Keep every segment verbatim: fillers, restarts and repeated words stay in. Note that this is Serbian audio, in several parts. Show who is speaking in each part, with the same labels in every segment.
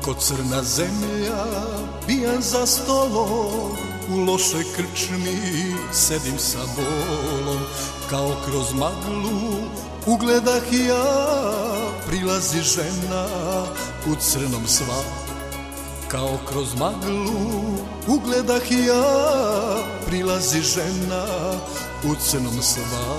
Speaker 1: Ko crna zemlja, pijan za stolom, u lošoj krčmi sedim sa bolom. Kao kroz maglu ugledah ja, prilazi žena u crnom sva. Kao kroz maglu ugledah ja, prilazi žena u crnom sva.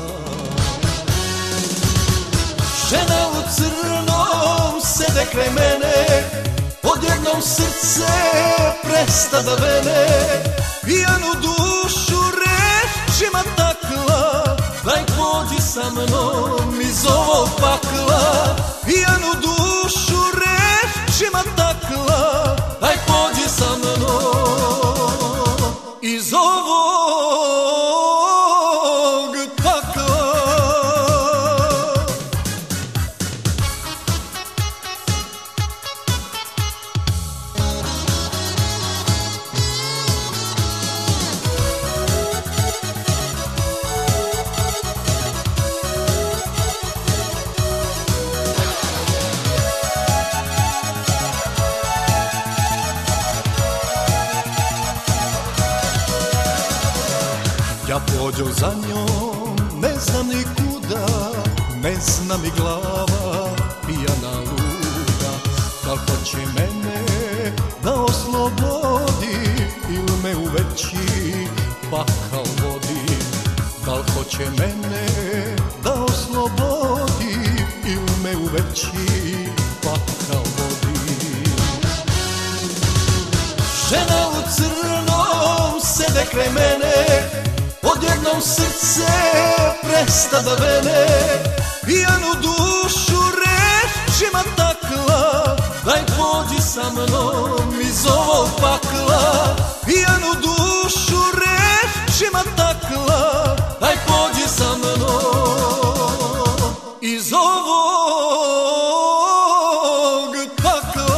Speaker 1: Žena u crnom sede kraj mene, odjednom srce presta da vene. Pijanu dušu rečima takla, daj pođi sa mnom iz ovog pakla. Pijanu dušu rečima takla, daj pođi sa mnom iz ovog pakla. Ja pođo za njom, ne znam ni kuda, ne zna mi glava, pijana luda. Da li hoće mene da oslobodi, ili me u veći pakao vodi? Da li hoće mene da oslobodi, ili me u veći pakao vodi? Žena u crnom sede kraj mene, odjednom srce presta da vene. Pijanu dušu rečima takla, daj pođi sa mnom iz ovog pakla. Pijanu dušu rečima takla, daj pođi sa mnom iz ovog pakla.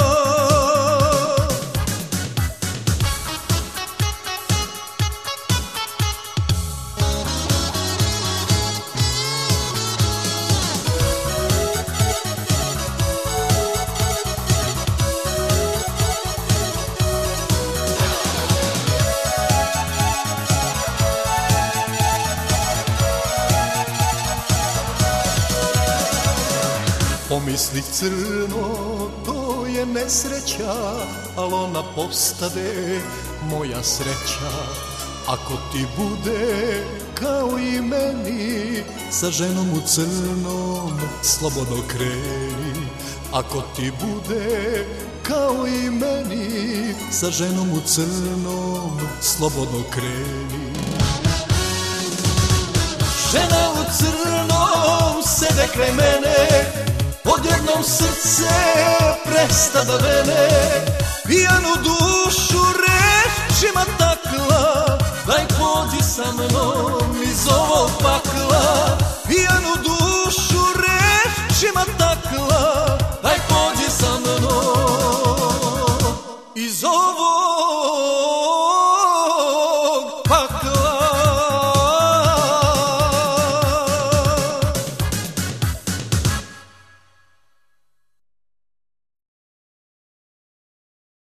Speaker 1: Pomisli crno, to je nesreća, al ona postade moja sreća. Ako ti bude kao i meni, sa ženom u crnom slobodno kreni. Ako ti bude kao i meni, sa ženom u crnom slobodno kreni. Žena u crnom sede kraj mene, odjednom srce presta da vene. Pijanu dušu